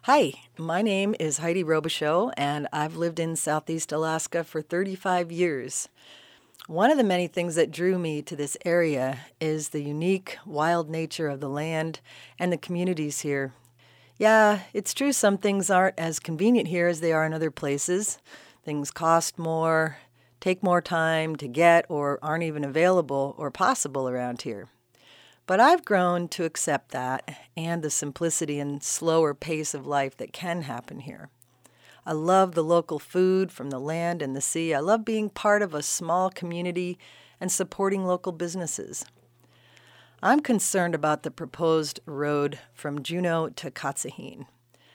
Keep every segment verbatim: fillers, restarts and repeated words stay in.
Hi, my name is Heidi Robichaux, and I've lived in Southeast Alaska for thirty-five years. One of the many things that drew me to this area is the unique, wild nature of the land and the communities here. Yeah, it's true some things aren't as convenient here as they are in other places. Things cost more, take more time to get, or aren't even available or possible around here. But I've grown to accept that and the simplicity and slower pace of life that can happen here. I love the local food from the land and the sea. I love being part of a small community and supporting local businesses. I'm concerned about the proposed road from Juneau to Katsahine.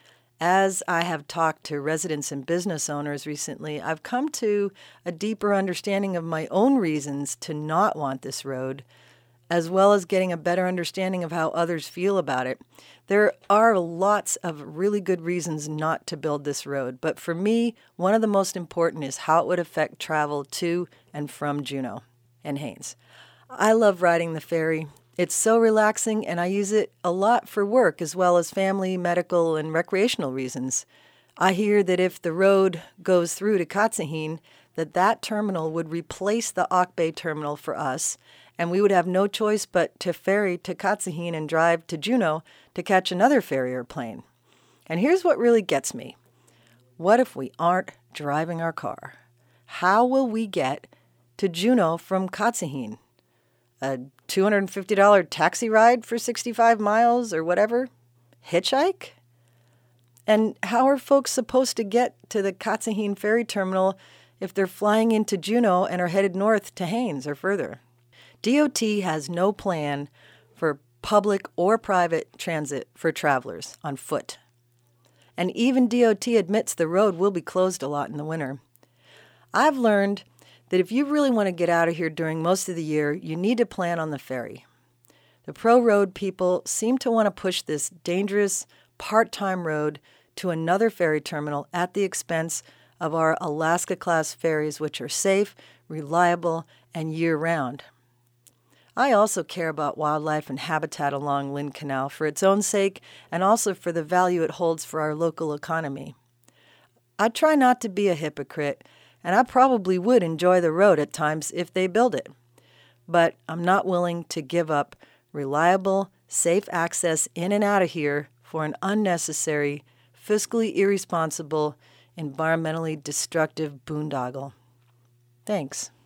As I have talked to residents and business owners recently, I've come to a deeper understanding of my own reasons to not want this road, as well as getting a better understanding of how others feel about it. There are lots of really good reasons not to build this road, but for me, one of the most important is how it would affect travel to and from Juneau and Haines. I love riding the ferry. It's so relaxing, and I use it a lot for work as well as family, medical, and recreational reasons. I hear that if the road goes through to Katsahine, that that terminal would replace the Auk Bay terminal for us, and we would have no choice but to ferry to Katsahine and drive to Juneau to catch another ferry or plane. And here's what really gets me. What if we aren't driving our car? How will we get to Juneau from Katsahine? A two hundred fifty dollars taxi ride for sixty-five miles or whatever? Hitchhike? And how are folks supposed to get to the Katsahine ferry terminal if they're flying into Juneau and are headed north to Haines or further? D O T has no plan for public or private transit for travelers on foot. And even D O T admits the road will be closed a lot in the winter. I've learned that if you really want to get out of here during most of the year, you need to plan on the ferry. The pro-road people seem to want to push this dangerous part-time road to another ferry terminal at the expense of our Alaska-class ferries, which are safe, reliable, and year-round. I also care about wildlife and habitat along Lynn Canal for its own sake and also for the value it holds for our local economy. I try not to be a hypocrite, and I probably would enjoy the road at times if they build it. But I'm not willing to give up reliable, safe access in and out of here for an unnecessary, fiscally irresponsible, environmentally destructive boondoggle. Thanks.